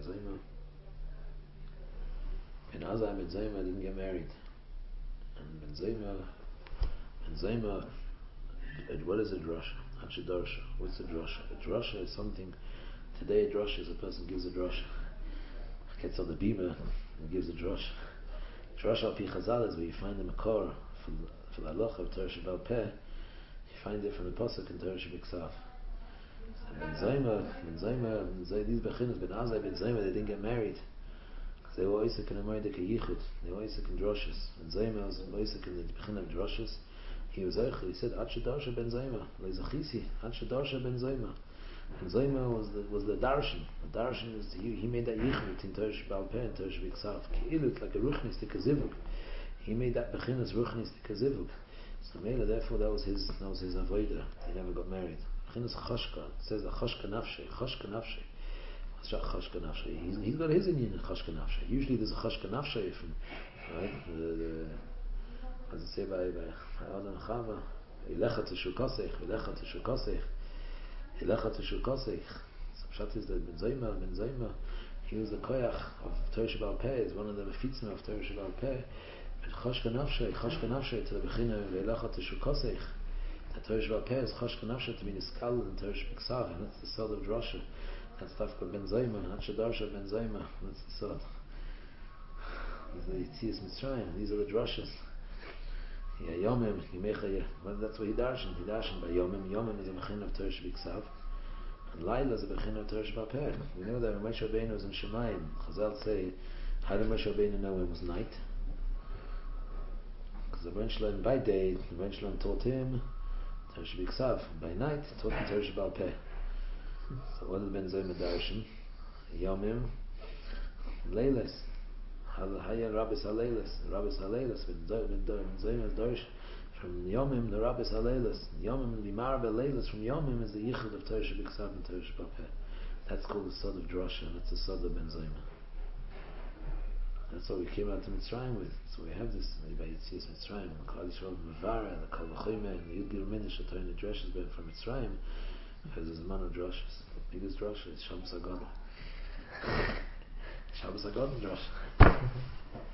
Zoma. Ben Azai Ben Zoma didn't get married. And Ben Zoma, what is a drasha? Hachidarsha. What's a drasha? A drasha is something. Today, a drasha is a person gives a drasha. Gets on the bima and gives a drasha. Drasha al pi Chazal is where you find the makor for the halacha of Torah Shebal Peh. You find it from the pasuk in Torah Shebiksav. Ben Zoma, these bechinos, Ben Azai, Ben Zoma, they didn't get married. Because they were Isaac and Amoidik a Yichud. They were Isaac and Droshes. Ben Zoma was Isaac in the bechin of Droshes. He was Eichel. He said, Ad Shedarsha Ben Zoma. Leizachisi, Ad Shedarsha Ben Zoma. And Zoma was the darshan. The darshan was he made that yichud between Torah Shebal Peh and Torah Shebiksav. It's like a ruchnistik zivug. He made that bechinas ruchnistik zivug. So therefore that was his avodah. He never got married. Bechinas chashka. It says a chashka nafshe. Chashka nafshe. What's that chashka nafshe? He's got his inyan in chashka nafshe. Usually there's a chashka nafshe from right. As it say by Adam Chava, Ilecha Teshukasech, Ilecha Teshukasech. Ilecha Teshukasech. So Pshat is that Ben Zoma, he was the koyach of Torah Shebal Peh, is one of the mefitzim of Torah Shebal Peh. But Chashka Nafshe to the Bechina of Ilecha Teshukasech. The Torah Shebal Peh is Chashka Nafshe to be the skull in Torah Shebiksav, and that's the sod of Drasha. That's stuff called Ben Zoma, Hachidarsha Ben Zoma, that's the sod. These are the Yitzias Mitzrayim, these are the Drashas. Yeah, Yomim, well, that's what he darshan. He darshan by Yomim. Yomim is a bechin of Torah Shebiksav, and Laila is a bechin of Torah Shebal Peh. We know that when Moshe Rabbeinu was in Shemayim, Chazal say, how did Moshe Rabbeinu know it was night? Because the Rebbeinu Shalom by day, the Rebbeinu Shalom taught him Torah Shebiksav. By night, he taught him Torah Shebal Peh. So what is Ben Zoma darshan? Yomim, Leilas. Haya Rabbis Haleilas, Ben Zoma is Dorish from Yomim, the Rabbis Haleilas. Yomim, Limar Beleilas from Yomim is the Yichud of Torah Shebiksav and Torah Shebal Peh. That's called the Sod of Drasha, and that's the Sod of Ben Zoma. That's what we came out to Mitzrayim with. So we have this by Yitzias Mitzrayim, the Klal Yisrael Mavara, the Kol V'chomer, and the Yud Gil Minish, the Torah Drashas ben from Mitzrayim, because there's a man of Drashas. The biggest Drasha is Shabbos HaGadol. Shabbos HaGadol Drasha.